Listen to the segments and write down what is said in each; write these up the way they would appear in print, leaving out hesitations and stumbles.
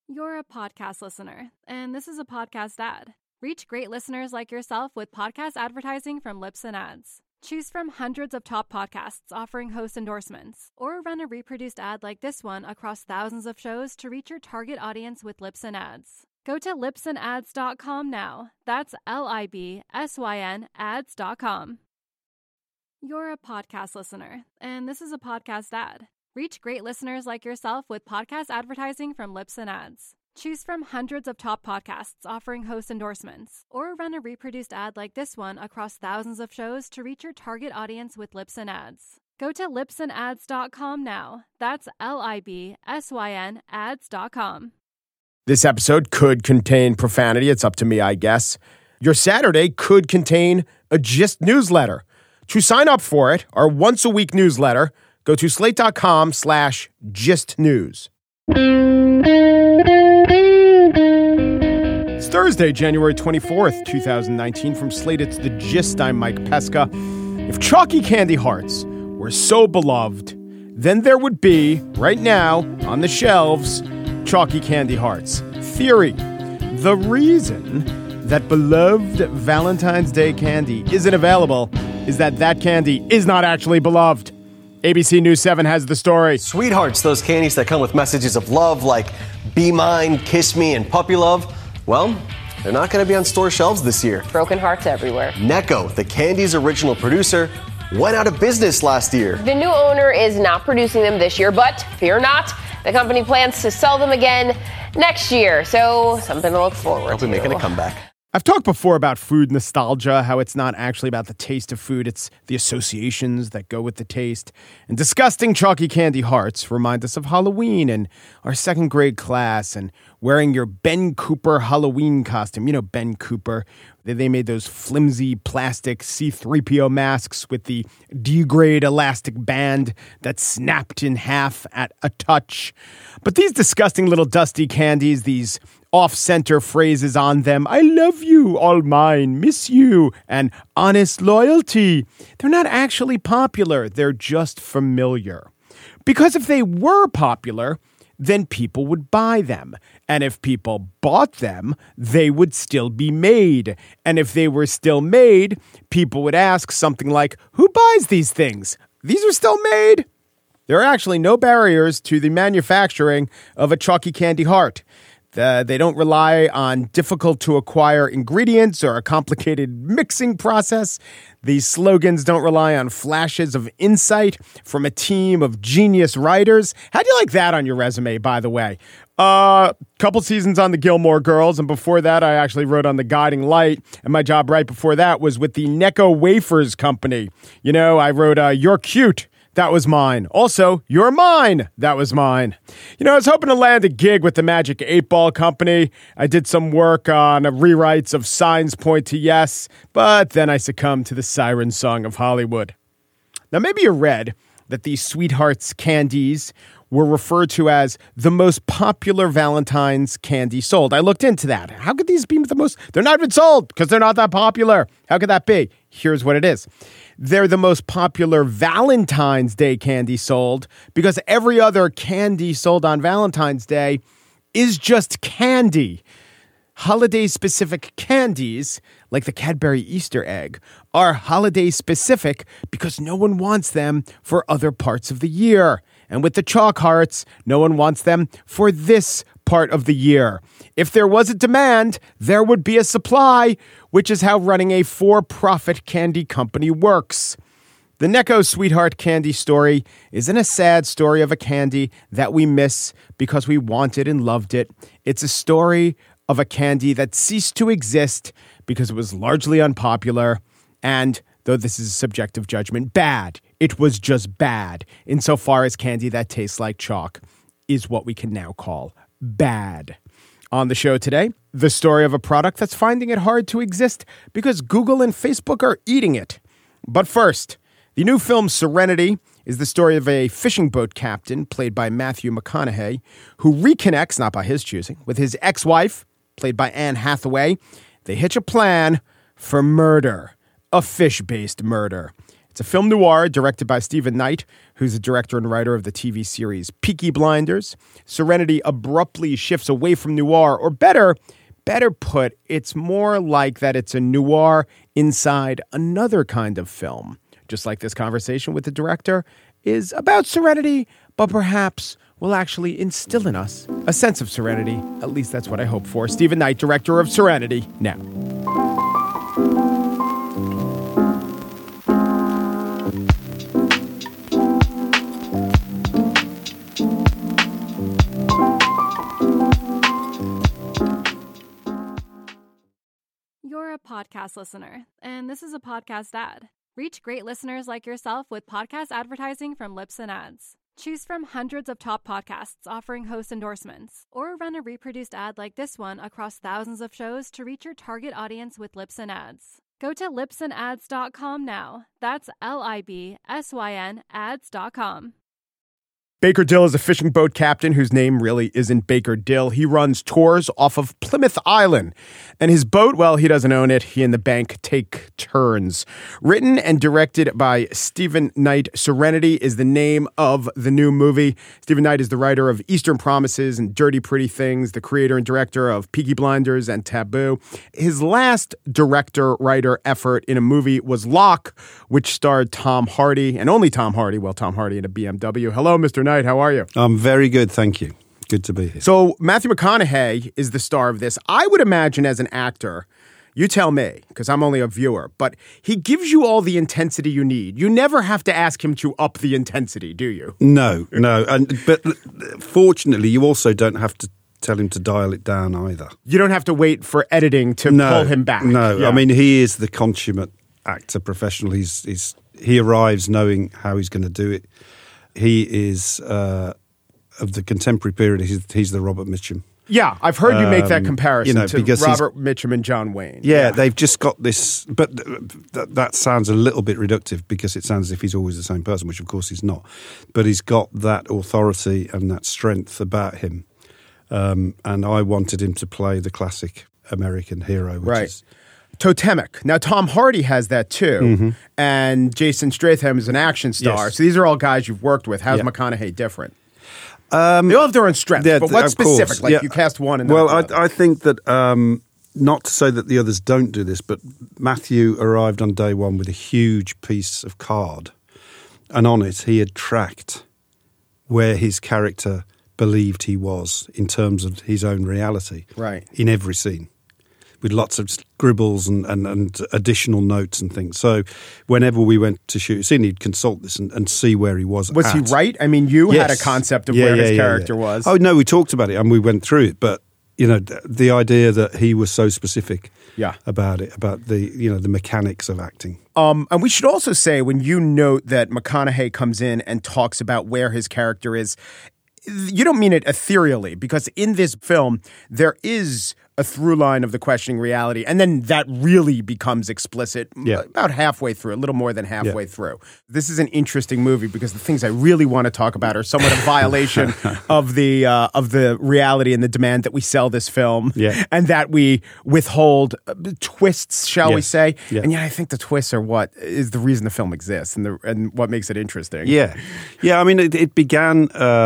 You're a podcast listener, and this is a podcast ad. Reach great listeners like yourself with podcast advertising from Libsyn Ads. Choose from hundreds of top podcasts offering host endorsements, or run a reproduced ad like this one across thousands of shows to reach your target audience with Libsyn Ads. Go to libsynads.com now. That's LIBSYN ads.com. You're a podcast listener, and this is a podcast ad. Reach great listeners like yourself with podcast advertising from Libsyn Ads. Choose from hundreds of top podcasts offering host endorsements, or run a reproduced ad like this one across thousands of shows to reach your target audience with Libsyn Ads. Go to libsynads.com now. That's LIBSYN ads.com. This episode could contain profanity. It's up to me, I guess. Your Saturday could contain a Gist newsletter. To sign up for it, our once-a-week newsletter, go to slate.com/gistnews. It's Thursday, January 24th, 2019. From Slate, it's The Gist. I'm Mike Pesca. If chalky candy hearts were so beloved, then there would be, right now, on the shelves, chalky candy hearts. Theory: the reason that beloved Valentine's Day candy isn't available is that candy is not actually beloved. ABC News 7 has the story. Sweethearts, those candies that come with messages of love like be mine, kiss me, and puppy love, well, they're not going to be on store shelves this year. Broken hearts everywhere. Necco, the candy's original producer, went out of business last year. The new owner is not producing them this year, but fear not, the company plans to sell them again next year. So something to look forward to. They'll be making a comeback. I've talked before about food nostalgia, how it's not actually about the taste of food, it's the associations that go with the taste. And disgusting chalky candy hearts remind us of Halloween and our second grade class and wearing your Ben Cooper Halloween costume. You know Ben Cooper. They made those flimsy plastic C-3PO masks with the D-grade elastic band that snapped in half at a touch. But these disgusting little dusty candies, these off-center phrases on them, I love you, all mine, miss you, and honest loyalty, they're not actually popular. They're just familiar. Because if they were popular, then people would buy them. And if people bought them, they would still be made. And if they were still made, people would ask something like, who buys these things? These are still made? There are actually no barriers to the manufacturing of a chalky candy heart. They don't rely on difficult-to-acquire ingredients or a complicated mixing process. These slogans don't rely on flashes of insight from a team of genius writers. How do you like that on your resume, by the way? Couple seasons on the Gilmore Girls, and before that, I actually wrote on The Guiding Light, and my job right before that was with the Necco Wafers Company. You know, I wrote You're Cute. That was mine. Also, You're Mine. That was mine. You know, I was hoping to land a gig with the Magic 8 Ball Company. I did some work on rewrites of Signs Point to Yes, but then I succumbed to the siren song of Hollywood. Now, maybe you read that these Sweethearts candies were referred to as the most popular Valentine's candy sold. I looked into that. How could these be the most? They're not even sold because they're not that popular. How could that be? Here's what it is. They're the most popular Valentine's Day candy sold because every other candy sold on Valentine's Day is just candy. Holiday-specific candies, like the Cadbury Easter egg, are holiday-specific because no one wants them for other parts of the year. And with the chalk hearts, no one wants them for this part of the year. If there was a demand, there would be a supply, which is how running a for-profit candy company works. The Necco Sweetheart candy story isn't a sad story of a candy that we miss because we wanted and loved it. It's a story of a candy that ceased to exist because it was largely unpopular and, though this is a subjective judgment, bad. It was just bad insofar as candy that tastes like chalk is what we can now call bad. On the show today, the story of a product that's finding it hard to exist because Google and Facebook are eating it. But first, the new film Serenity is the story of a fishing boat captain, played by Matthew McConaughey, who reconnects, not by his choosing, with his ex-wife, played by Anne Hathaway. They hitch a plan for murder, a fish-based murder. It's It's a film noir directed by Stephen Knight, who's the director and writer of the TV series Peaky Blinders. Serenity abruptly shifts away from noir, or better put, it's more like that it's a noir inside another kind of film. Just like this conversation with the director is about serenity, but perhaps will actually instill in us a sense of serenity. At least that's what I hope for. Stephen Knight, director of Serenity, now. You're a podcast listener, and this is a podcast ad. Reach great listeners like yourself with podcast advertising from Libsyn Ads. Choose from hundreds of top podcasts offering host endorsements, or run a reproduced ad like this one across thousands of shows to reach your target audience with Libsyn Ads. Go to libsynads.com now. That's LIBSYN ads.com. Baker Dill is a fishing boat captain whose name really isn't Baker Dill. He runs tours off of Plymouth Island. And his boat, well, he doesn't own it. He and the bank take turns. Written and directed by Stephen Knight, Serenity is the name of the new movie. Stephen Knight is the writer of Eastern Promises and Dirty Pretty Things, the creator and director of Peaky Blinders and Taboo. His last director-writer effort in a movie was Locke, which starred Tom Hardy, and only Tom Hardy. Well, Tom Hardy in a BMW. Hello, Mr. Knight. How are you? I'm very good, thank you. Good to be here. So Matthew McConaughey is the star of this. I would imagine as an actor, you tell me, because I'm only a viewer, but he gives you all the intensity you need. You never have to ask him to up the intensity, do you? No. But fortunately, you also don't have to tell him to dial it down either. You don't have to wait for editing to pull him back. No, Yeah. I mean, he is the consummate actor professional. He arrives knowing how he's going to do it. He is, of the contemporary period, he's the Robert Mitchum. Yeah, I've heard you make that comparison to because Robert Mitchum and John Wayne. Yeah, they've just got this, but that sounds a little bit reductive because it sounds as if he's always the same person, which of course he's not. But he's got that authority and that strength about him. And I wanted him to play the classic American hero, which is... Totemic. Now, Tom Hardy has that too, and Jason Statham is an action star. Yes. So these are all guys you've worked with. How's McConaughey different? They all have their own strengths, yeah, but what's of course. specific? Like you cast one and I think that, not to say that the others don't do this, but Matthew arrived on day one with a huge piece of card, and on it he had tracked where his character believed he was in terms of his own reality in every scene, with lots of scribbles and additional notes and things. So whenever we went to shoot a scene, he'd consult this and see where he was Was at. he right? I mean, you had a concept of where his character was. Oh, no, we talked about it and we went through it. But, you know, the idea that he was so specific about it, about the mechanics of acting. And we should also say, when you note that McConaughey comes in and talks about where his character is, you don't mean it ethereally, because in this film, there is a through line of the questioning reality, and then that really becomes explicit about halfway through, a little more than halfway through. This is an interesting movie because the things I really want to talk about are somewhat a violation of the reality and the demand that we sell this film, and that we withhold twists, shall we say? Yeah. And yet, I think the twists are what is the reason the film exists and what makes it interesting. Yeah. I mean, it began.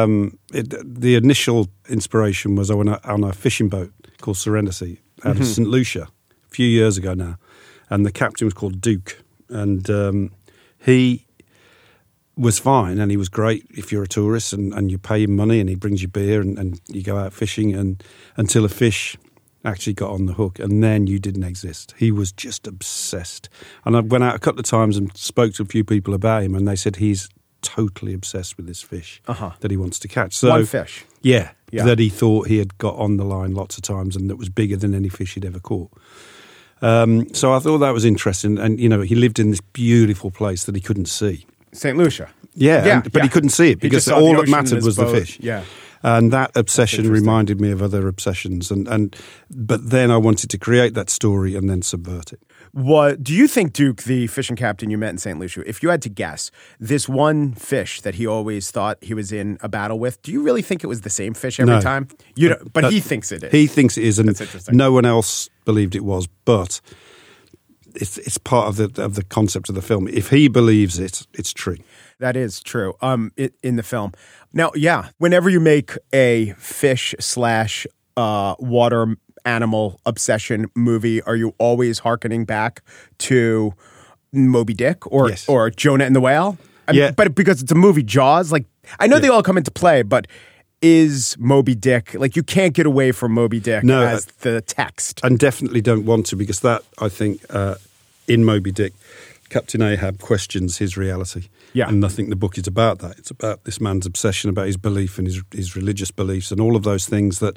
The initial inspiration was on a fishing boat called Serenity out of St. Lucia a few years ago now. And the captain was called Duke. And he was fine and he was great if you're a tourist and you pay him money and he brings you beer and you go out fishing and until a fish actually got on the hook and then you didn't exist. He was just obsessed. And I went out a couple of times and spoke to a few people about him and they said he's totally obsessed with this fish that he wants to catch. So, one fish. Yeah, that he thought he had got on the line lots of times and that was bigger than any fish he'd ever caught. So I thought that was interesting. And, you know, he lived in this beautiful place that he couldn't see. St. Lucia. But he couldn't see it because all that mattered was the fish. Yeah. And that obsession reminded me of other obsessions. But then I wanted to create that story and then subvert it. What do you think, Duke, the fishing captain you met in St. Lucia, if you had to guess, this one fish that he always thought he was in a battle with, do you really think it was the same fish every time? You don't, but he thinks it is. He thinks it is, and That's interesting. no one else believed it was. But it's part of the concept of the film. If he believes it, it's true. That is true. In the film. Now, yeah, whenever you make a fish / water animal obsession movie, are you always hearkening back to Moby Dick or Jonah and the Whale? I mean, but because it's a movie, Jaws, like I know they all come into play, but is Moby Dick, like you can't get away from Moby Dick as the text. And definitely don't want to, because that, I think, in Moby Dick, Captain Ahab questions his reality. Yeah. And I think the book is about that. It's about this man's obsession, about his belief and his religious beliefs and all of those things that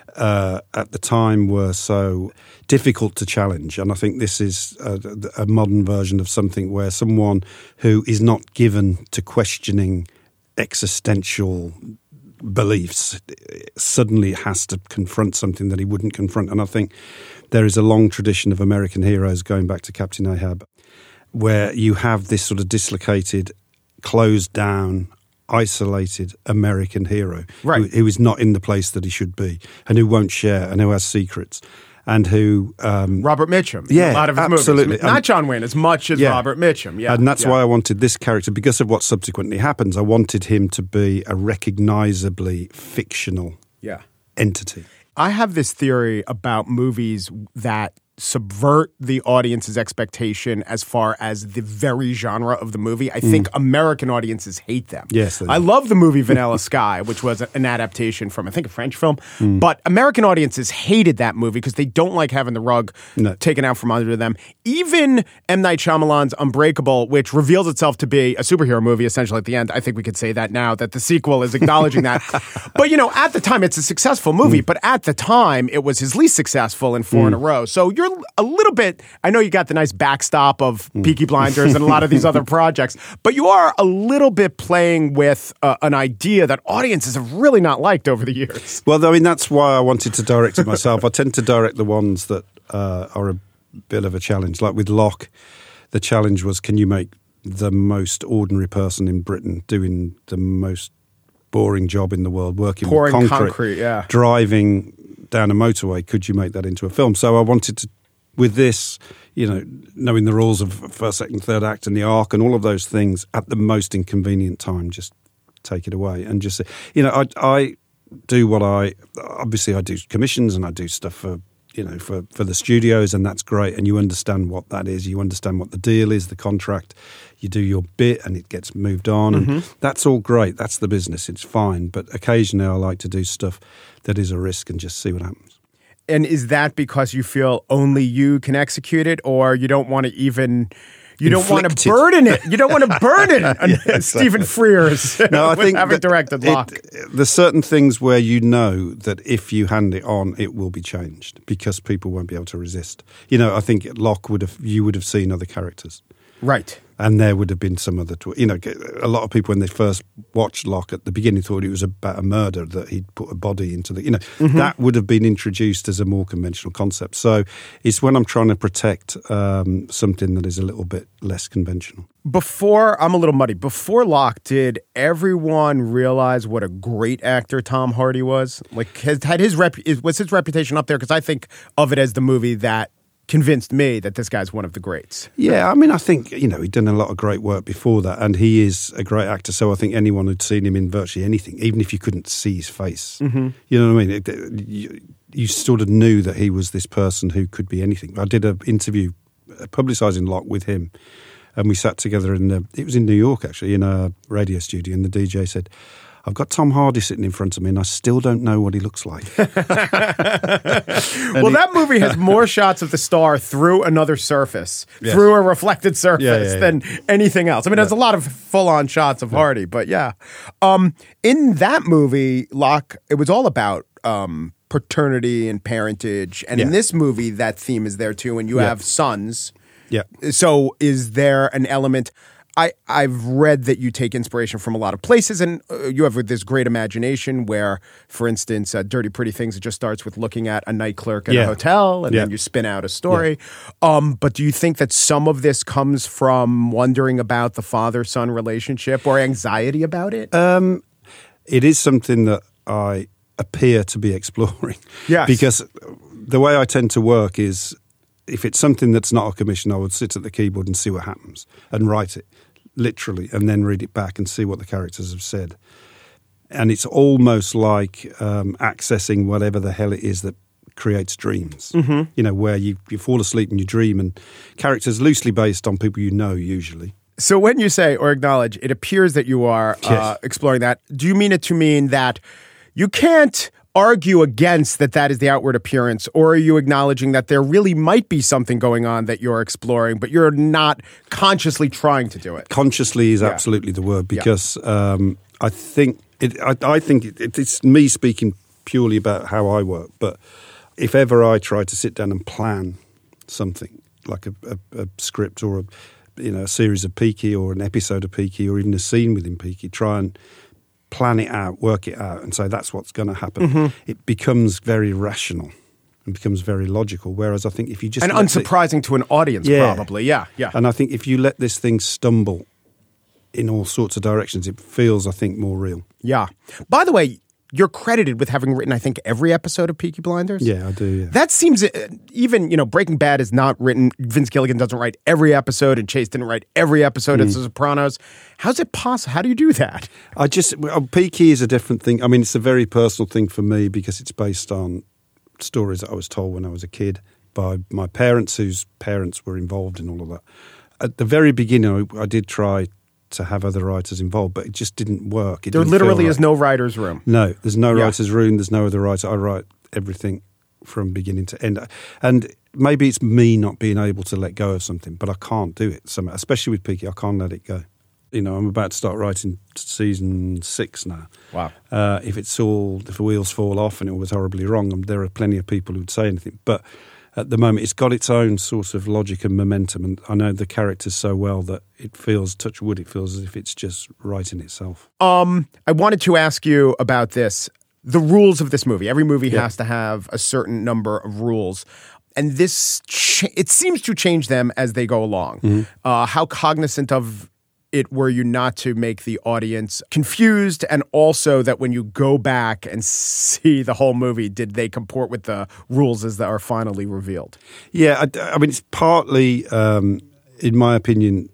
at the time were so difficult to challenge. And I think this is a modern version of something where someone who is not given to questioning existential beliefs suddenly has to confront something that he wouldn't confront. And I think there is a long tradition of American heroes going back to Captain Ahab, where you have this sort of dislocated, closed down, isolated American hero who is not in the place that he should be and who won't share and who has secrets. And who... Robert Mitchum. Yeah, a lot of his absolutely. movies. Not John Wayne as much as Robert Mitchum. Yeah, and that's why I wanted this character, because of what subsequently happens, I wanted him to be a recognisably fictional entity. I have this theory about movies that subvert the audience's expectation as far as the very genre of the movie. I think American audiences hate them. Yes, I love the movie Vanilla Sky, which was an adaptation from, I think, a French film. But American audiences hated that movie because they don't like having the rug taken out from under them. Even M. Night Shyamalan's Unbreakable, which reveals itself to be a superhero movie, essentially at the end. I think we could say that now, that the sequel is acknowledging that. But, at the time, it's a successful movie. But at the time, it was his least successful in 4 in a row. So you're a little bit, I know you got the nice backstop of Peaky Blinders and a lot of these other projects, but you are a little bit playing with an idea that audiences have really not liked over the years. Well, I mean, that's why I wanted to direct it myself. I tend to direct the ones that are a bit of a challenge. Like with Locke, the challenge was, can you make the most ordinary person in Britain doing the most boring job in the world, working pouring with concrete, driving down a motorway, could you make that into a film? So I wanted to, with this, knowing the rules of first, second, third act and the arc and all of those things, at the most inconvenient time, just take it away and just say, I do what obviously I do commissions and I do stuff for the studios, and that's great. And you understand what that is. You understand what the deal is, the contract. You do your bit and it gets moved on. And that's all great. That's the business. It's fine. But occasionally I like to do stuff that is a risk and just see what happens. And is that because you feel only you can execute it, or you don't want to even... You don't want to burden it. You don't want to burden it. Stephen Frears, no, I think having directed Locke. There's certain things where you know that if you hand it on, it will be changed because people won't be able to resist. I think Locke you would have seen other characters. Right. And there would have been some other... a lot of people, when they first watched Locke at the beginning, thought it was about a murder, that he'd put a body into the... that would have been introduced as a more conventional concept. So it's when I'm trying to protect something that is a little bit less conventional. I'm a little muddy. Before Locke, did everyone realize what a great actor Tom Hardy was? Like, was his reputation up there? Because I think of it as the movie that convinced me that this guy's one of the greats. Yeah, I mean, I think, he'd done a lot of great work before that, and he is a great actor, so I think anyone who'd seen him in virtually anything, even if you couldn't see his face, you know what I mean? You sort of knew that he was this person who could be anything. I did an interview publicising Locke with him, and we sat together it was in New York, actually, in a radio studio, and the DJ said, I've got Tom Hardy sitting in front of me and I still don't know what he looks like. That movie has more shots of the star through another surface, through a reflected surface than anything else. I mean, there's a lot of full-on shots of Hardy, but in that movie, Locke, it was all about paternity and parentage. And in this movie, that theme is there too, and you have sons. Yeah. So is there an element... I've read that you take inspiration from a lot of places, and you have this great imagination where, for instance, Dirty Pretty Things, it just starts with looking at a night clerk at a hotel, and then you spin out a story. Yeah. But do you think that some of this comes from wondering about the father-son relationship or anxiety about it? It is something that I appear to be exploring. Yes. Because the way I tend to work is if it's something that's not a commission, I would sit at the keyboard and see what happens and write it, literally, and then read it back and see what the characters have said. And it's almost like accessing whatever the hell it is that creates dreams, where you fall asleep and you dream, and characters loosely based on people you know, usually. So when you say or acknowledge, it appears that you are exploring that. Do you mean it to mean that you can't argue against that is the outward appearance, or are you acknowledging that there really might be something going on that you're exploring, but you're not consciously trying to do it? Consciously is absolutely the word, because I think it's me speaking purely about how I work, but if ever I try to sit down and plan something like a script or a series of Peaky or an episode of Peaky or even a scene within Peaky, try and plan it out, work it out, and say that's what's going to happen. It becomes very rational and becomes very logical. Whereas I think if you just and unsurprising to an audience, probably, yeah. And I think if you let this thing stumble in all sorts of directions, it feels, I think, more real. Yeah. By the way, you're credited with having written, I think, every episode of Peaky Blinders. Yeah, I do, yeah. That seems, even, Breaking Bad is not written. Vince Gilligan doesn't write every episode, and Chase didn't write every episode of The Sopranos. How's it possible? How do you do that? Peaky is a different thing. I mean, it's a very personal thing for me because it's based on stories that I was told when I was a kid by my parents, whose parents were involved in all of that. At the very beginning, I did try to have other writers involved, but it just didn't work. There literally is no writer's room. No, there's no writer's room. There's no other writer. I write everything from beginning to end. And maybe it's me not being able to let go of something, but I can't do it. Especially with Peaky, I can't let it go. I'm about to start writing season 6 now. Wow. If the wheels fall off and it was horribly wrong, there are plenty of people who would say anything. But at the moment, it's got its own sort of logic and momentum, and I know the characters so well that it feels, touch wood, it feels as if it's just writing itself. I wanted to ask you about this. The rules of this movie. Every movie has to have a certain number of rules, and this it seems to change them as they go along. How cognizant of it were you not to make the audience confused, and also that when you go back and see the whole movie, did they comport with the rules as they are finally revealed? Yeah, I mean, it's partly, in my opinion,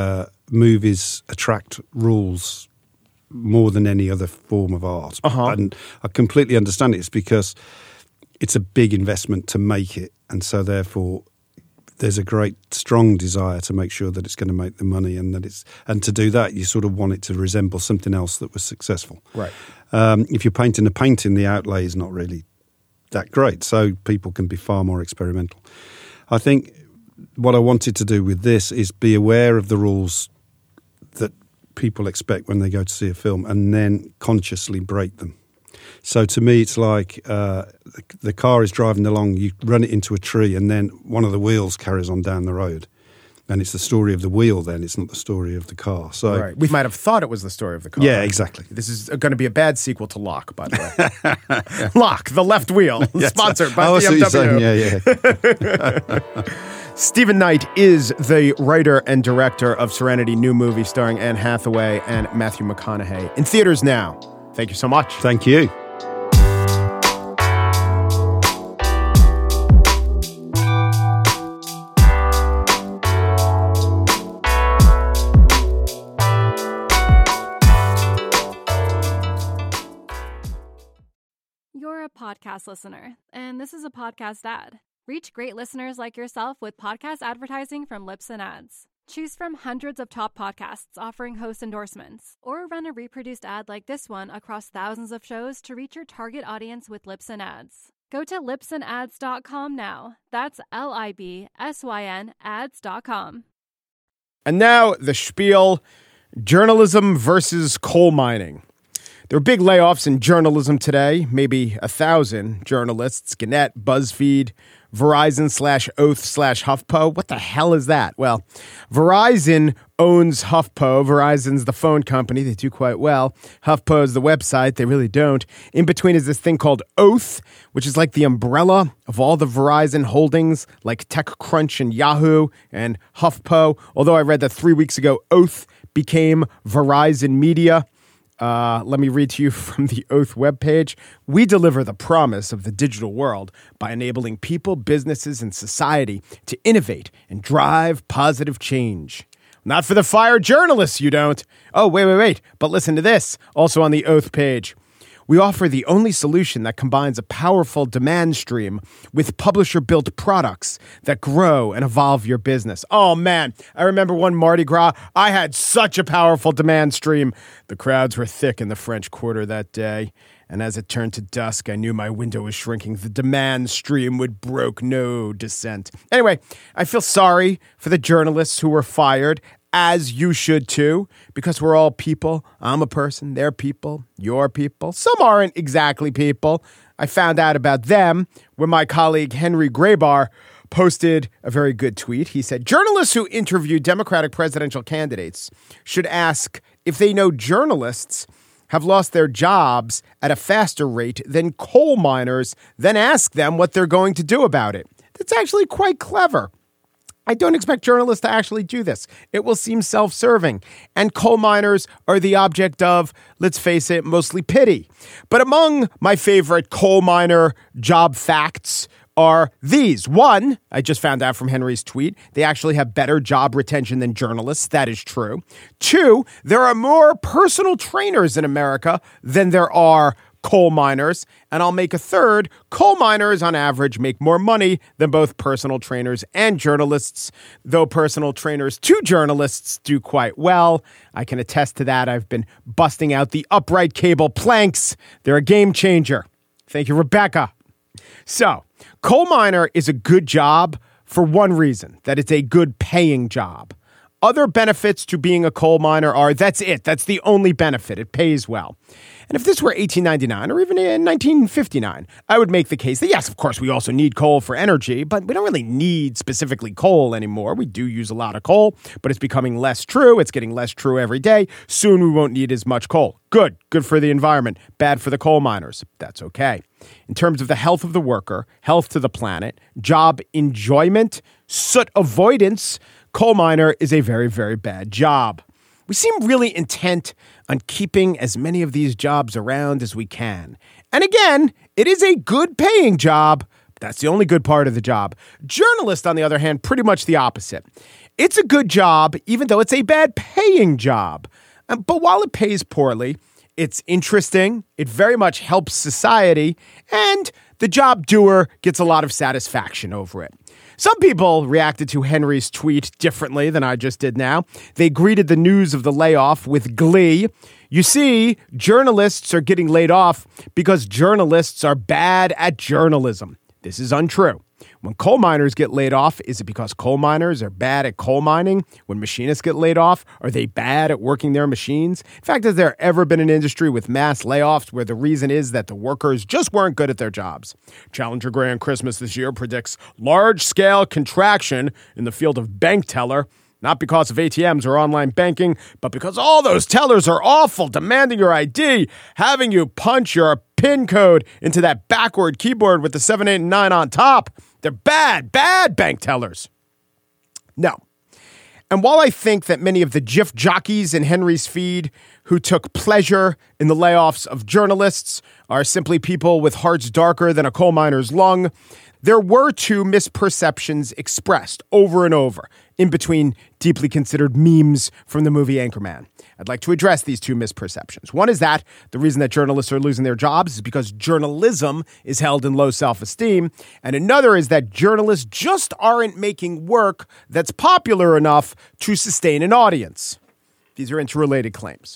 movies attract rules more than any other form of art. And I completely understand it. It's because it's a big investment to make it, and so therefore there's a great, strong desire to make sure that it's going to make the money, and to do that, you sort of want it to resemble something else that was successful. Right. If you're painting a painting, the outlay is not really that great, so people can be far more experimental. I think what I wanted to do with this is be aware of the rules that people expect when they go to see a film, and then consciously break them. So to me, it's like the car is driving along, you run it into a tree, and then one of the wheels carries on down the road. And it's the story of the wheel then, it's not the story of the car. So right. We might have thought it was the story of the car. Yeah, exactly. This is going to be a bad sequel to Locke, by the way. Locke, the left wheel, sponsored by BMW. Yeah. Stephen Knight is the writer and director of Serenity, new movie starring Anne Hathaway and Matthew McConaughey. In theaters now. Thank you so much. Thank you. You're a podcast listener, and this is a podcast ad. Reach great listeners like yourself with podcast advertising from Libsyn Ads. Choose from hundreds of top podcasts offering host endorsements, or run a reproduced ad like this one across thousands of shows to reach your target audience with Libsyn Ads. Go to libsynads.com now. That's LIBSYN ads.com. And now the spiel, journalism versus coal mining. There are big layoffs in journalism today, maybe 1,000 journalists, Gannett, BuzzFeed, Verizon/Oath/HuffPo. What the hell is that? Well, Verizon owns HuffPo. Verizon's the phone company. They do quite well. HuffPo is the website. They really don't. In between is this thing called Oath, which is like the umbrella of all the Verizon holdings, like TechCrunch and Yahoo and HuffPo. Although I read that 3 weeks ago, Oath became Verizon Media. Let me read to you from the Oath webpage. We deliver the promise of the digital world by enabling people, businesses, and society to innovate and drive positive change. Not for the fired journalists, you don't. Oh, wait. But listen to this. Also on the Oath page. We offer the only solution that combines a powerful demand stream with publisher-built products that grow and evolve your business. Oh, man. I remember one Mardi Gras. I had such a powerful demand stream. The crowds were thick in the French Quarter that day. And as it turned to dusk, I knew my window was shrinking. The demand stream would broke no descent. Anyway, I feel sorry for the journalists who were fired, as you should too, because we're all people. I'm a person, they're people, you're people. Some aren't exactly people. I found out about them when my colleague Henry Graybar posted a very good tweet. He said, journalists who interview Democratic presidential candidates should ask if they know journalists have lost their jobs at a faster rate than coal miners, then ask them what they're going to do about it. That's actually quite clever. I don't expect journalists to actually do this. It will seem self-serving. And coal miners are the object of, let's face it, mostly pity. But among my favorite coal miner job facts are these. One, I just found out from Henry's tweet, they actually have better job retention than journalists. That is true. Two, there are more personal trainers in America than there are coal miners. And I'll make a third. Coal miners, on average, make more money than both personal trainers and journalists, though personal trainers to journalists do quite well. I can attest to that. I've been busting out the upright cable planks. They're a game changer. Thank you, Rebecca. So, coal miner is a good job for one reason, that it's a good paying job. Other benefits to being a coal miner are, that's it. That's the only benefit. It pays well. And if this were 1899 or even in 1959, I would make the case that, yes, of course, we also need coal for energy, but we don't really need specifically coal anymore. We do use a lot of coal, but it's becoming less true. It's getting less true every day. Soon we won't need as much coal. Good for the environment. Bad for the coal miners. That's okay. In terms of the health of the worker, health to the planet, job enjoyment, soot avoidance, coal miner is a very, very bad job. We seem really intent on keeping as many of these jobs around as we can. And again, it is a good paying job. That's the only good part of the job. Journalist, on the other hand, pretty much the opposite. It's a good job, even though it's a bad paying job. But while it pays poorly, it's interesting, it very much helps society, and the job doer gets a lot of satisfaction over it. Some people reacted to Henry's tweet differently than I just did now. They greeted the news of the layoff with glee. You see, journalists are getting laid off because journalists are bad at journalism. This is untrue. When coal miners get laid off, is it because coal miners are bad at coal mining? When machinists get laid off, are they bad at working their machines? In fact, has there ever been an industry with mass layoffs where the reason is that the workers just weren't good at their jobs? Challenger Grand Christmas this year predicts large-scale contraction in the field of bank teller, not because of ATMs or online banking, but because all those tellers are awful, demanding your ID, having you punch your PIN code into that backward keyboard with the 7, 8, and 9 on top. They're bad bank tellers. No. And while I think that many of the GIF jockeys in Henry's feed who took pleasure in the layoffs of journalists are simply people with hearts darker than a coal miner's lung, there were two misperceptions expressed over and over in between deeply considered memes from the movie Anchorman. I'd like to address these two misperceptions. One is that the reason that journalists are losing their jobs is because journalism is held in low self-esteem. And another is that journalists just aren't making work that's popular enough to sustain an audience. These are interrelated claims.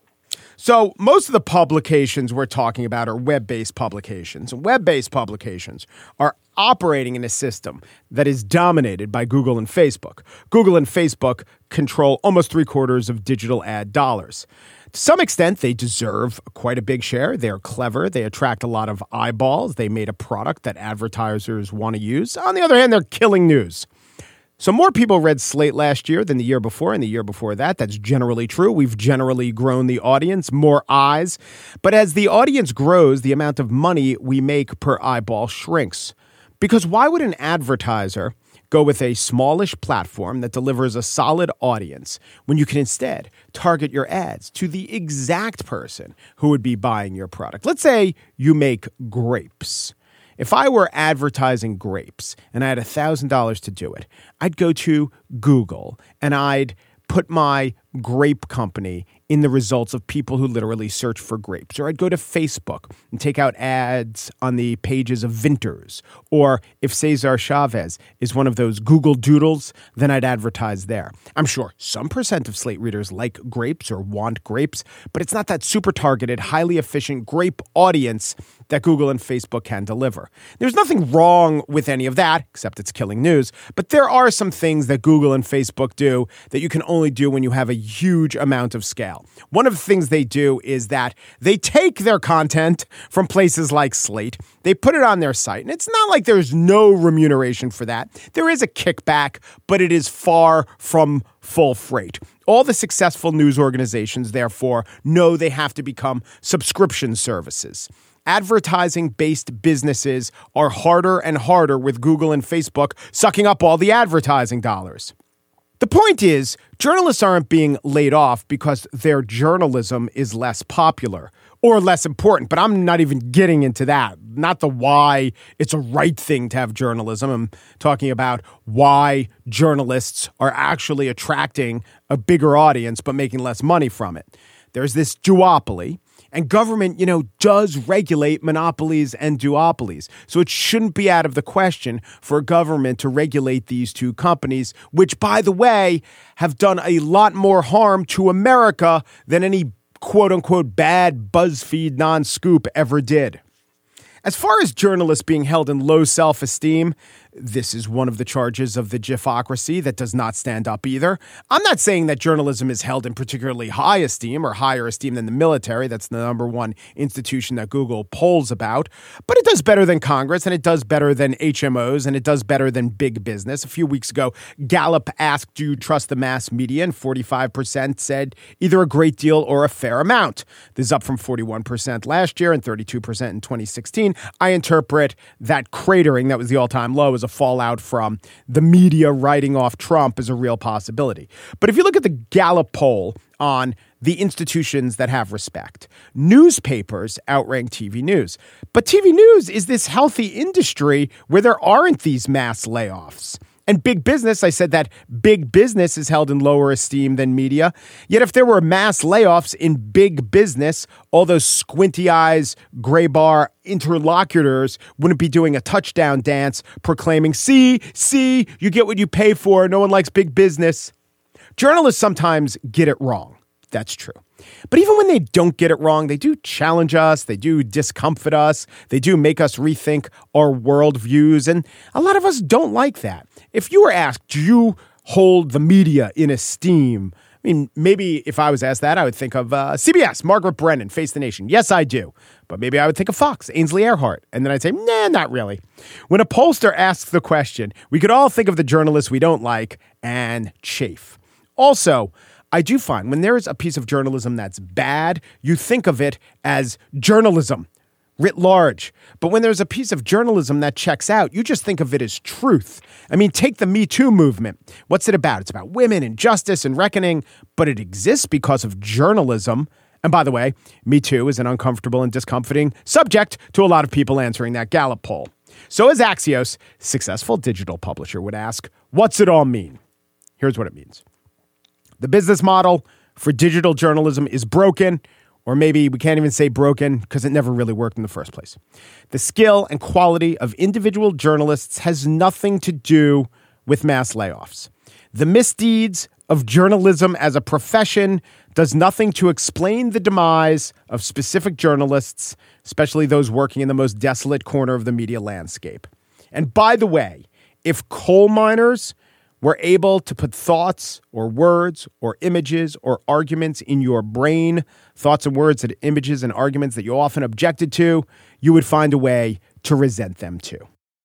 So most of the publications we're talking about are web-based publications. Web-based publications are operating in a system that is dominated by Google and Facebook. Google and Facebook control almost 3/4 of digital ad dollars. To some extent, they deserve quite a big share. They are clever. They attract a lot of eyeballs. They made a product that advertisers want to use. On the other hand, they're killing news. So more people read Slate last year than the year before, and the year before that. That's generally true. We've generally grown the audience, more eyes. But as the audience grows, the amount of money we make per eyeball shrinks. Because why would an advertiser go with a smallish platform that delivers a solid audience when you can instead target your ads to the exact person who would be buying your product? Let's say you make grapes. If I were advertising grapes and I had $1,000 to do it, I'd go to Google and I'd put my grape company in the results of people who literally search for grapes. Or I'd go to Facebook and take out ads on the pages of Vinters. Or if Cesar Chavez is one of those Google Doodles, then I'd advertise there. I'm sure some percent of Slate readers like grapes or want grapes, but it's not that super targeted, highly efficient grape audience that Google and Facebook can deliver. There's nothing wrong with any of that, except it's killing news. But there are some things that Google and Facebook do that you can only do when you have a huge amount of scale. One of the things they do is that they take their content from places like Slate, they put it on their site, and it's not like there's no remuneration for that. There is a kickback, but it is far from full freight. All the successful news organizations, therefore, know they have to become subscription services. Advertising-based businesses are harder and harder with Google and Facebook sucking up all the advertising dollars. The point is, journalists aren't being laid off because their journalism is less popular or less important, but I'm not even getting into that. Not the why it's a right thing to have journalism. I'm talking about why journalists are actually attracting a bigger audience but making less money from it. There's this duopoly. And government, does regulate monopolies and duopolies. So it shouldn't be out of the question for government to regulate these two companies, which, by the way, have done a lot more harm to America than any quote-unquote bad BuzzFeed non-scoop ever did. As far as journalists being held in low self-esteem, this is one of the charges of the Gifocracy that does not stand up either. I'm not saying that journalism is held in particularly high esteem or higher esteem than the military. That's the number one institution that Google polls about. But it does better than Congress, and it does better than HMOs, and it does better than big business. A few weeks ago, Gallup asked, do you trust the mass media? And 45% said either a great deal or a fair amount. This is up from 41% last year and 32% in 2016. I interpret that cratering, that was the all-time low, as a fallout from the media writing off Trump as a real possibility. But if you look at the Gallup poll on the institutions that have respect, newspapers outrank TV news. But TV news is this healthy industry where there aren't these mass layoffs. And big business, I said that big business is held in lower esteem than media. Yet if there were mass layoffs in big business, all those squinty eyes, gray bar interlocutors wouldn't be doing a touchdown dance proclaiming, see, you get what you pay for. No one likes big business. Journalists sometimes get it wrong. That's true. But even when they don't get it wrong, they do challenge us, they do discomfort us, they do make us rethink our worldviews, and a lot of us don't like that. If you were asked, do you hold the media in esteem? I mean, maybe if I was asked that, I would think of CBS, Margaret Brennan, Face the Nation. Yes, I do. But maybe I would think of Fox, Ainsley Earhart. And then I'd say, nah, not really. When a pollster asks the question, we could all think of the journalists we don't like and chafe. Also, I do find when there is a piece of journalism that's bad, you think of it as journalism writ large. But when there's a piece of journalism that checks out, you just think of it as truth. I mean, take the Me Too movement. What's it about? It's about women and justice and reckoning, but it exists because of journalism. And by the way, Me Too is an uncomfortable and discomforting subject to a lot of people answering that Gallup poll. So as Axios, successful digital publisher, would ask, what's it all mean? Here's what it means. The business model for digital journalism is broken, or maybe we can't even say broken because it never really worked in the first place. The skill and quality of individual journalists has nothing to do with mass layoffs. The misdeeds of journalism as a profession does nothing to explain the demise of specific journalists, especially those working in the most desolate corner of the media landscape. And by the way, if coal miners were able to put thoughts or words or images or arguments in your brain, thoughts and words and images and arguments that you often objected to, you would find a way to resent them too.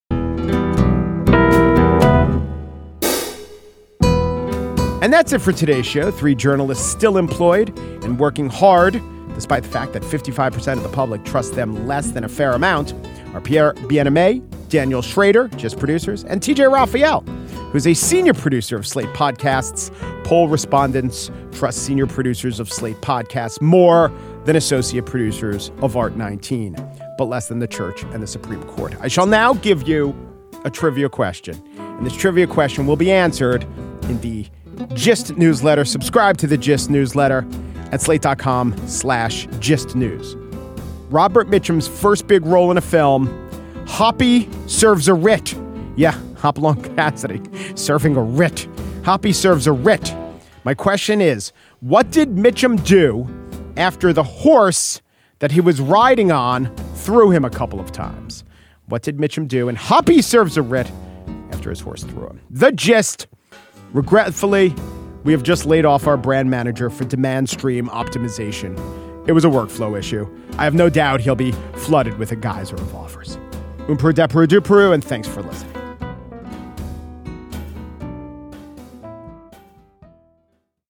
And that's it for today's show. 3 journalists still employed and working hard, despite the fact that 55% of the public trust them less than a fair amount, are Pierre Bienaimé, Daniel Schrader, just producers, and TJ Raphael. who's a senior producer of Slate Podcasts. Poll respondents trust senior producers of Slate Podcasts more than associate producers of Art 19, but less than the church and the Supreme Court. I shall now give you a trivia question. And this trivia question will be answered in the Gist newsletter. Subscribe to the Gist newsletter at slate.com/Gist News. Robert Mitchum's first big role in a film, Hoppy serves a writ. Yeah, Hopalong Cassidy serving a writ. Hoppy serves a writ. My question is, what did Mitchum do after the horse that he was riding on threw him a couple of times? What did Mitchum do? And Hoppy serves a writ after his horse threw him. The Gist. Regretfully, we have just laid off our brand manager for demand stream optimization. It was a workflow issue. I have no doubt he'll be flooded with a geyser of offers. Peru, and thanks for listening.